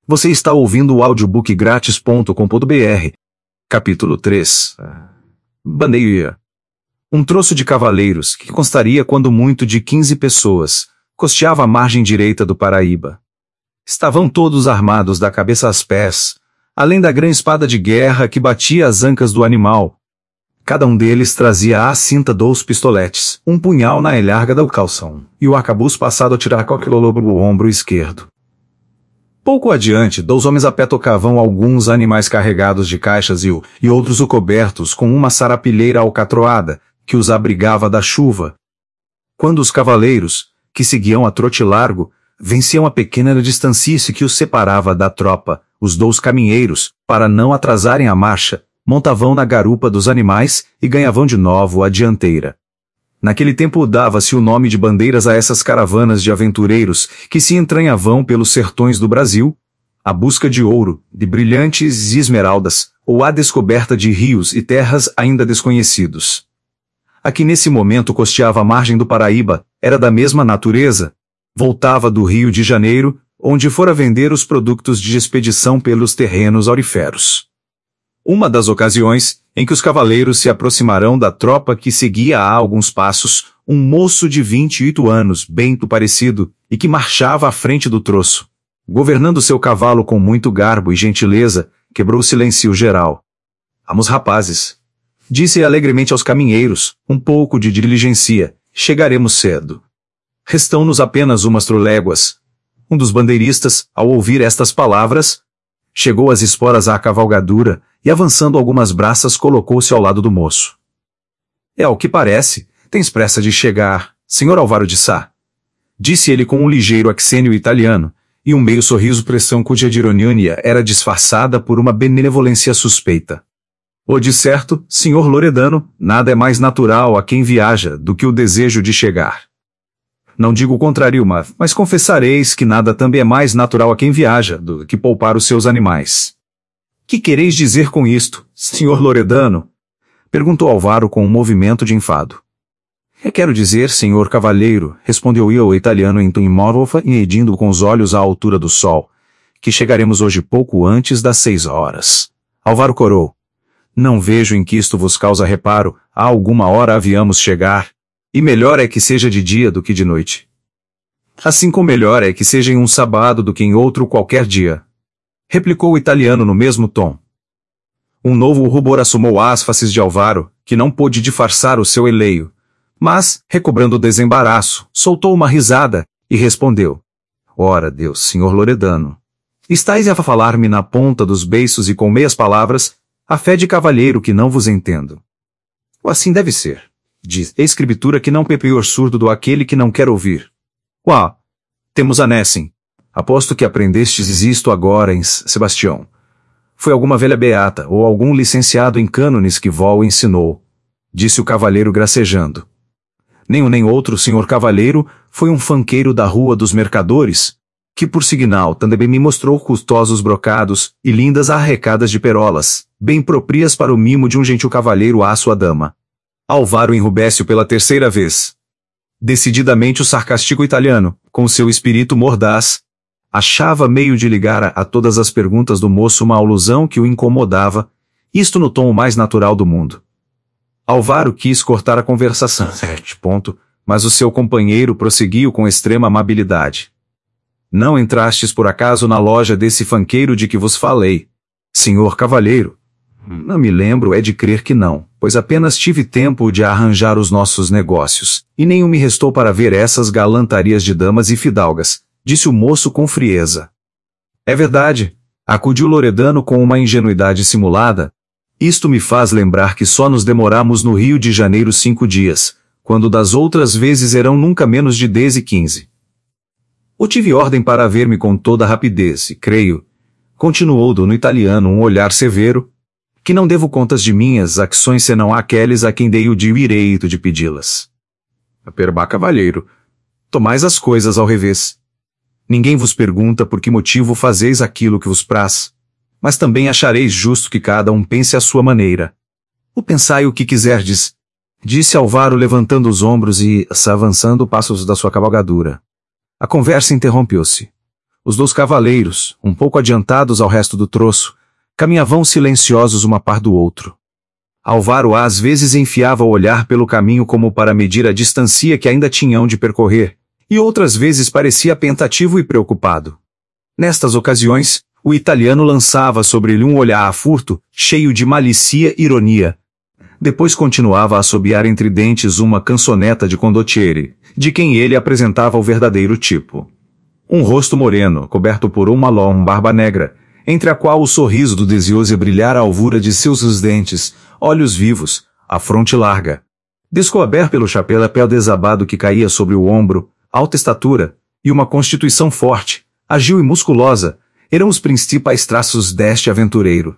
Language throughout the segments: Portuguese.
Você está ouvindo o audiobookgratis.com.br. Capítulo 3. Bandeira. Um troço de cavaleiros, que constaria quando muito de 15 pessoas, costeava a margem direita do Paraíba. Estavam todos armados da cabeça aos pés, além da grande espada de guerra que batia as ancas do animal. Cada um deles trazia à cinta 2 pistoletes, um punhal na elharga do calção, e o arcabuz passado a tirar coquilolobo do ombro esquerdo. Pouco adiante, 2 homens a pé tocavam alguns animais carregados de caixas e outros o cobertos com uma sarapilheira alcatroada, que os abrigava da chuva. Quando os cavaleiros, que seguiam a trote largo, venciam a pequena distância que os separava da tropa, os 2 caminheiros, para não atrasarem a marcha, montavam na garupa dos animais e ganhavam de novo a dianteira. Naquele tempo dava-se o nome de bandeiras a essas caravanas de aventureiros que se entranhavam pelos sertões do Brasil, à busca de ouro, de brilhantes esmeraldas, ou à descoberta de rios e terras ainda desconhecidos. A que nesse momento costeava a margem do Paraíba, era da mesma natureza. Voltava do Rio de Janeiro, onde fora vender os produtos de expedição pelos terrenos auriferos. Uma das ocasiões em que os cavaleiros se aproximarão da tropa que seguia a alguns passos, um moço de 28 anos, bem parecido, e que marchava à frente do troço. Governando seu cavalo com muito garbo e gentileza, quebrou o silêncio geral. Vamos, rapazes, disse alegremente aos caminheiros, um pouco de diligência, chegaremos cedo. Restam-nos apenas umas léguas. Um dos bandeiristas, ao ouvir estas palavras, chegou às esporas à cavalgadura e, avançando algumas braças, colocou-se ao lado do moço. É ao que parece, tens pressa de chegar, senhor Álvaro de Sá, disse ele com um ligeiro accênio italiano, e um meio sorriso pressão cuja ironia era disfarçada por uma benevolência suspeita. O de certo, senhor Loredano, nada é mais natural a quem viaja do que o desejo de chegar. Não digo o contrário, mas confessareis que nada também é mais natural a quem viaja do que poupar os seus animais. Que quereis dizer com isto, senhor Loredano? Perguntou Álvaro com um movimento de enfado. Quero dizer, senhor cavalheiro, respondeu o italiano em tom imóvel e medindo com os olhos à altura do sol, que chegaremos hoje pouco antes das 6 horas. Álvaro corou. Não vejo em que isto vos causa reparo, a alguma hora havíamos chegar. E melhor é que seja de dia do que de noite. Assim como melhor é que seja em um sábado do que em outro qualquer dia. Replicou o italiano no mesmo tom. Um novo rubor assomou as faces de Álvaro, que não pôde disfarçar o seu eleio. Mas, recobrando o desembaraço, soltou uma risada, e respondeu. Ora Deus, senhor Loredano. Estais a falar-me na ponta dos beiços e com meias palavras, a fé de cavalheiro que não vos entendo. Assim deve ser. Diz a escritura que não pepior surdo do aquele que não quer ouvir. Uá, temos a Nessem. Aposto que aprendestes isto agora em Sebastião. Foi alguma velha beata ou algum licenciado em cânones que vó ensinou, disse o cavalheiro gracejando. Nem um nem outro senhor cavalheiro foi um fanqueiro da Rua dos Mercadores, que por signal também me mostrou custosos brocados e lindas arrecadas de perolas, bem proprias para o mimo de um gentil cavalheiro à sua dama. Álvaro enrubesceu pela 3ª vez. Decididamente o sarcástico italiano, com seu espírito mordaz, achava meio de ligar a todas as perguntas do moço uma alusão que o incomodava, isto no tom mais natural do mundo. Álvaro quis cortar a conversação, mas o seu companheiro prosseguiu com extrema amabilidade. Não entrastes por acaso na loja desse fanqueiro de que vos falei, senhor cavalheiro? Não me lembro é de crer que não, pois apenas tive tempo de arranjar os nossos negócios, e nenhum me restou para ver essas galantarias de damas e fidalgas, disse o moço com frieza. É verdade, acudiu Loredano com uma ingenuidade simulada. Isto me faz lembrar que só nos demoramos no Rio de Janeiro 5 dias, quando das outras vezes eram nunca menos de 10 e 15. Eu tive ordem para ver-me com toda a rapidez, e creio, continuou no italiano um olhar severo, que não devo contas de minhas ações senão àqueles a quem dei o direito de pedi-las. Perba cavalheiro, tomais as coisas ao revés. Ninguém vos pergunta por que motivo fazeis aquilo que vos praz, mas também achareis justo que cada um pense à sua maneira. O pensai o que quiserdes, disse Álvaro levantando os ombros e avançando passos da sua cavalgadura. A conversa interrompeu-se. Os 2 cavaleiros, um pouco adiantados ao resto do troço, caminhavam silenciosos uma par do outro. Álvaro às vezes enfiava o olhar pelo caminho como para medir a distância que ainda tinham de percorrer, e outras vezes parecia pensativo e preocupado. Nestas ocasiões, o italiano lançava sobre ele um olhar a furto, cheio de malícia e ironia. Depois continuava a assobiar entre dentes uma cançoneta de condottieri, de quem ele apresentava o verdadeiro tipo. Um rosto moreno, coberto por uma barba negra, entre a qual o sorriso do deseoso brilhar a alvura de seus dentes, olhos vivos, a fronte larga. Descoberto pelo chapéu desabado que caía sobre o ombro, alta estatura, e uma constituição forte, ágil e musculosa, eram os principais traços deste aventureiro.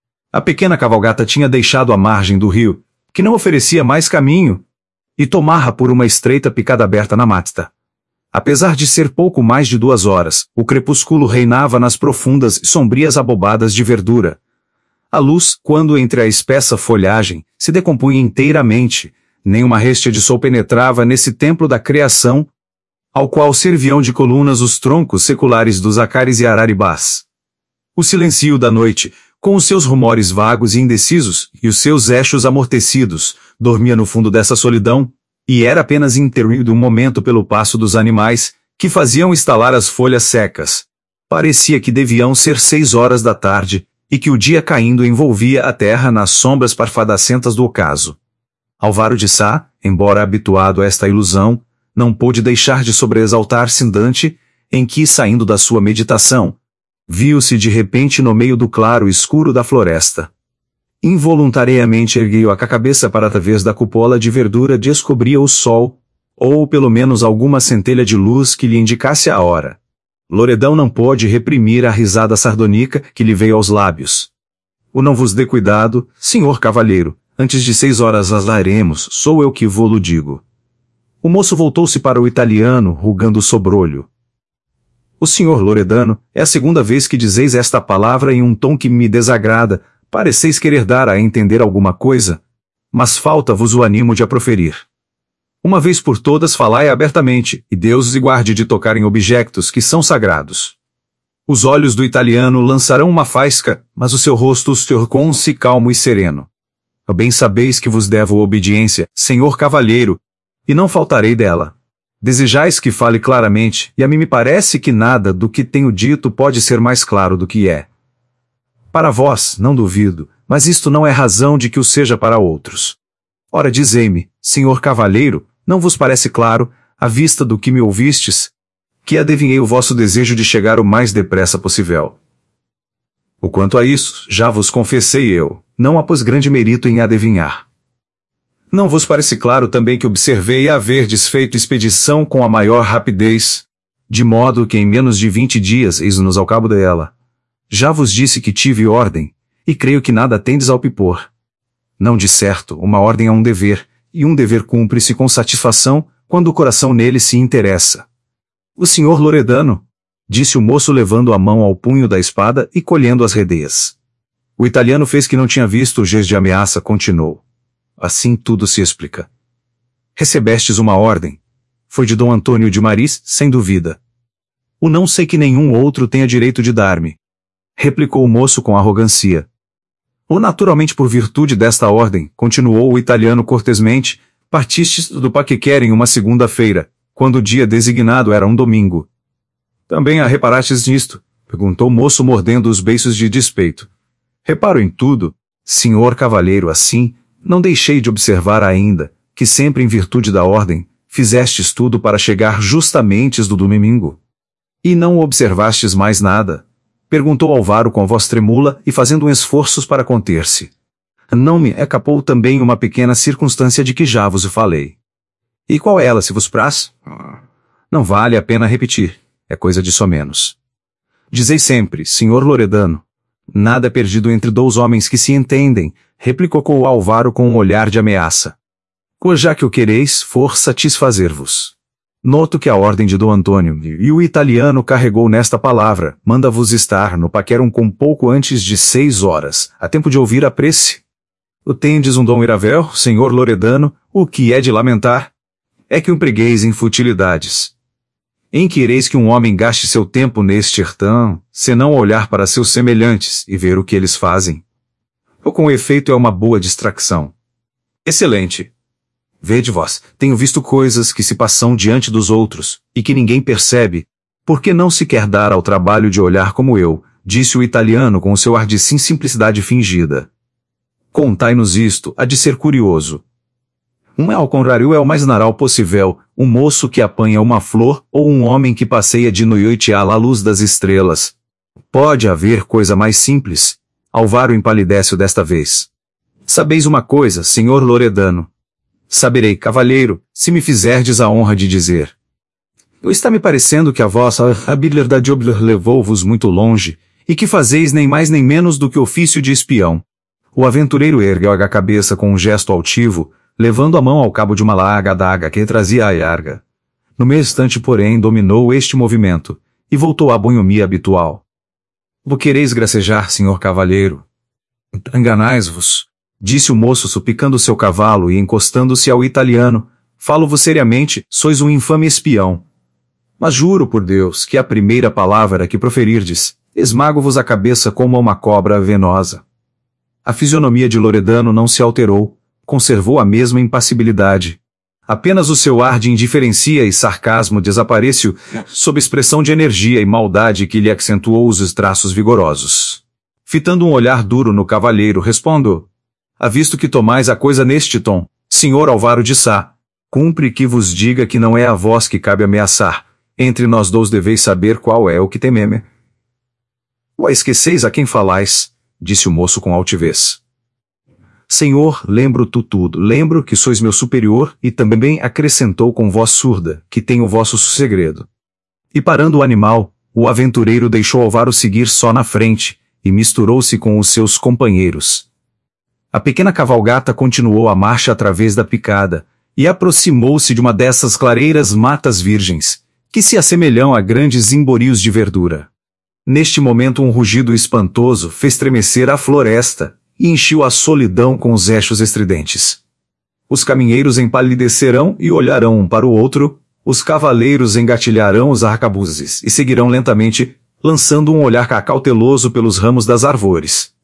A pequena cavalgata tinha deixado a margem do rio, que não oferecia mais caminho, e tomara por uma estreita picada aberta na mata. Apesar de ser pouco mais de 2 horas, o crepúsculo reinava nas profundas e sombrias abobadas de verdura. A luz, quando entre a espessa folhagem, se decompunha inteiramente, nenhuma réstia de sol penetrava nesse templo da criação, ao qual serviam de colunas os troncos seculares dos acares e araribás. O silêncio da noite, com os seus rumores vagos e indecisos, e os seus echos amortecidos, dormia no fundo dessa solidão, e era apenas interrompido um momento pelo passo dos animais, que faziam estalar as folhas secas. Parecia que deviam ser 6 horas da tarde, e que o dia caindo envolvia a terra nas sombras parfadacentas do ocaso. Álvaro de Sá, embora habituado a esta ilusão, não pôde deixar de sobreexaltar-se andante, em que, saindo da sua meditação, viu-se de repente no meio do claro escuro da floresta. Involuntariamente ergueu a cabeça para através da cupola de verdura descobria o sol, ou pelo menos alguma centelha de luz que lhe indicasse a hora. Loredão não pôde reprimir a risada sardônica que lhe veio aos lábios. O não vos dê cuidado, senhor cavalheiro, antes de 6 horas as laremos, sou eu que vô-lo digo. O moço voltou-se para o italiano, rugando o sobrolho. O senhor Loredano, é a 2ª vez que dizeis esta palavra em um tom que me desagrada. Pareceis querer dar a entender alguma coisa, mas falta-vos o ânimo de a proferir. Uma vez por todas falai abertamente, e Deus os guarde de tocar em objetos que são sagrados. Os olhos do italiano lançarão uma faisca, mas o seu rosto tornou-se calmo e sereno. Bem sabeis que vos devo obediência, senhor cavalheiro, e não faltarei dela. Desejais que fale claramente, e a mim me parece que nada do que tenho dito pode ser mais claro do que é. Para vós, não duvido, mas isto não é razão de que o seja para outros. Ora, dizei-me, senhor cavalheiro, não vos parece claro, à vista do que me ouvistes, que adivinhei o vosso desejo de chegar o mais depressa possível. O quanto a isso, já vos confessei eu, não após grande mérito em adivinhar. Não vos parece claro também que observei haver desfeito expedição com a maior rapidez, de modo que em menos de 20 dias eis-nos ao cabo dela. Já vos disse que tive ordem, e creio que nada tendes a opor. Não de certo, uma ordem é um dever, e um dever cumpre-se com satisfação, quando o coração nele se interessa. O senhor Loredano, disse o moço levando a mão ao punho da espada e colhendo as redeias. O italiano fez que não tinha visto o gesto de ameaça, continuou. Assim tudo se explica. Recebestes uma ordem. Foi de Dom Antônio de Maris, sem dúvida. O não sei que nenhum outro tenha direito de dar-me, replicou o moço com arrogância. Ou naturalmente por virtude desta ordem, continuou o italiano cortesmente, partistes do Paquiquera em uma segunda-feira, quando o dia designado era um domingo. Também a reparastes nisto? Perguntou o moço mordendo os beiços de despeito. Reparo em tudo, senhor cavalheiro, assim, não deixei de observar ainda, que sempre em virtude da ordem, fizestes tudo para chegar justamente do domingo. E não observastes mais nada? Perguntou Álvaro com a voz tremula e fazendo um esforço para conter-se. Não me escapou também uma pequena circunstância de que já vos falei. E qual é ela, se vos praz? Não vale a pena repetir, é coisa de somenos. Dizei sempre, senhor Loredano. Nada é perdido entre 2 homens que se entendem, replicou Álvaro com um olhar de ameaça. Pois já que o quereis, for satisfazer-vos. Noto que a ordem de Dom Antônio, e o italiano carregou nesta palavra, manda-vos estar no Paquerum com pouco antes de 6 horas, a tempo de ouvir a prece. O tendes um dom iravel, senhor Loredano, o que é de lamentar, é que o empregueis em futilidades. Em que quereis que um homem gaste seu tempo neste sertão, senão olhar para seus semelhantes e ver o que eles fazem? Ou com efeito é uma boa distração. Excelente. Vede vós, tenho visto coisas que se passam diante dos outros, e que ninguém percebe, porque não se quer dar ao trabalho de olhar como eu, disse o italiano com o seu ar de simplicidade fingida. Contai-nos isto, há de ser curioso. Ao contrário é o mais naral possível, um moço que apanha uma flor ou um homem que passeia de noite à luz das estrelas. Pode haver coisa mais simples? Alvaro empalidece desta vez. Sabeis uma coisa, senhor Loredano. Saberei, cavalheiro, se me fizerdes a honra de dizer. Está-me parecendo que a vossa habilidade levou-vos muito longe, e que fazeis nem mais nem menos do que ofício de espião. O aventureiro ergueu a cabeça com um gesto altivo, levando a mão ao cabo de uma larga adaga que trazia a yarga. No meio instante, porém, dominou este movimento, e voltou à bonhomia habitual. Vos quereis gracejar, senhor cavalheiro? Enganais-vos, disse o moço suplicando seu cavalo e encostando-se ao italiano. Falo-vos seriamente, sois um infame espião. Mas juro por Deus que a primeira palavra que proferirdes, esmago-vos a cabeça como a uma cobra venosa. A fisionomia de Loredano não se alterou, conservou a mesma impassibilidade. Apenas o seu ar de indiferença e sarcasmo desapareceu, sob expressão de energia e maldade que lhe acentuou os traços vigorosos. Fitando um olhar duro no cavalheiro, respondo: visto que tomais a coisa neste tom, senhor Alvaro de Sá, cumpre que vos diga que não é a vós que cabe ameaçar. Entre nós dois deveis saber qual é o que tememe. Esqueceis a quem falais, disse o moço com altivez. Senhor, lembro-te tudo, lembro que sois meu superior, e também acrescentou com voz surda, que tenho vosso segredo. E parando o animal, o aventureiro deixou Alvaro seguir só na frente, e misturou-se com os seus companheiros. A pequena cavalgata continuou a marcha através da picada, e aproximou-se de uma dessas clareiras matas virgens, que se assemelham a grandes emborios de verdura. Neste momento um rugido espantoso fez estremecer a floresta, e enchiu a solidão com os echos estridentes. Os caminheiros empalidecerão e olharão um para o outro, os cavaleiros engatilharão os arcabuzes e seguirão lentamente, lançando um olhar cauteloso pelos ramos das árvores.